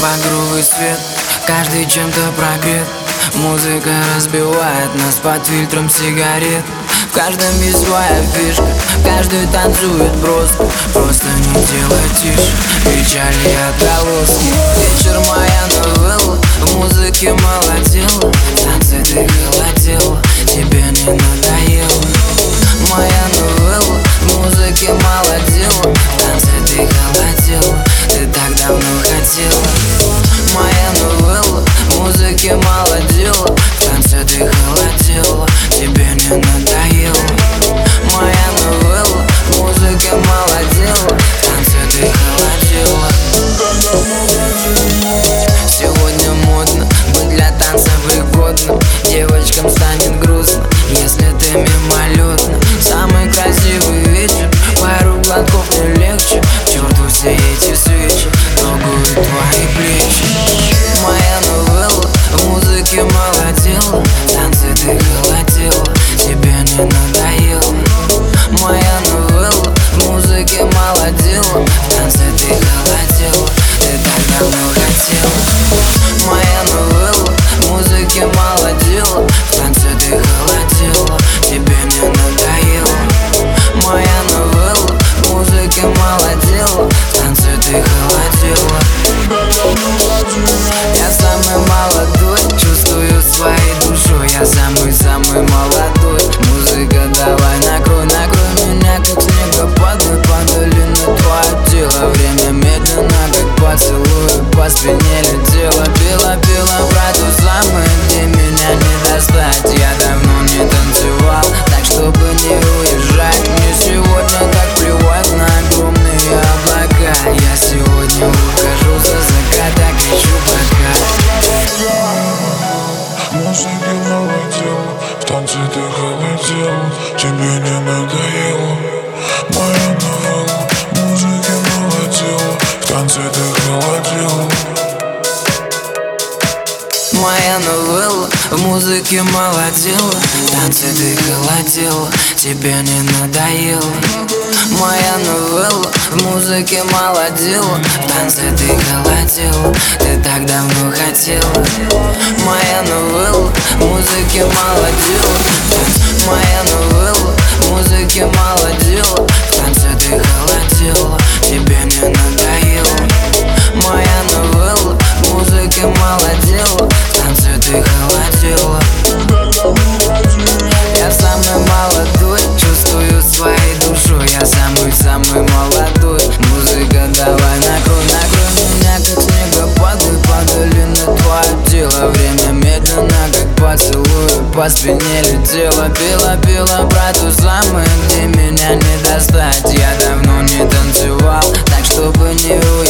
багровый свет, каждый чем-то прогрет. Музыка разбивает нас под фильтром сигарет. В каждом есть своя фишка, каждый танцует просто не делай тише, печали отголоски. Вечер моя новелла, в музыке молодела, в танце ты холодела, тебе не надоело. Моя новелла, в музыке молодела, в танце ты холодела, ты так давно хотела. Моя новелла, в музыке молодела, в танце ты холодела, тебе не надоело. Моя новелла, в музыке молодела, в танце ты холодела. Сегодня модно быть для танца пригодным, девочкам станет грустно, если ты мимолетно. Самый красивый вечер, пару глотков не легче, к черту все эти свечи, трогают твои плечи. Моя новелла, в музыке молодела, в танце ты холодела, тебе не надоело. Моя новелла, в музыке молодела, в танце ты холодела, ты так давно хотела. Моя новелла, в музыке молодела, в танце ты холодела, тебе не надоело. Моя новелла, в музыке молодела, в танце ты холодела. Я самый молодой, чувствую своей душой, я самый молодой. Музыка, давай накрой меня, как снегопад, по долине твое тело. Время медленно, как поцелуй, по спине летело. Пила про ту самую, где меня не достать. Я давно не танцевал, так чтобы не уезжать. Мне сегодня так плевать на огромные облака. Я сегодня ухожу за закат, так ищу прокат. Музыка молодела, в танце ты холодела, тебе не надоело. Моя новелла, в музыке молодела, в танце ты холодела. Моя новелла, в музыке молодела, в танце ты холодела, тебе не надоело. Моя новелла, в музыке молодела, в танце ты холодела, ты так давно хотела. Моя новелла, в музыке молодела, моя новелла, в музыке молодела, в танце ты холодела, тебе не надоело. Моя новелла, в музыке молодела, в танце ты холодела. Я самый молодой, чувствую своей душой, я самый молодой. Музыка, давай накрой меня, как снегопад, по долине твое тело. Время медленно, как поцелуй, по спине летело. Пила про ту самую, где меня не достать. Я давно не танцевал, так чтобы не уйти.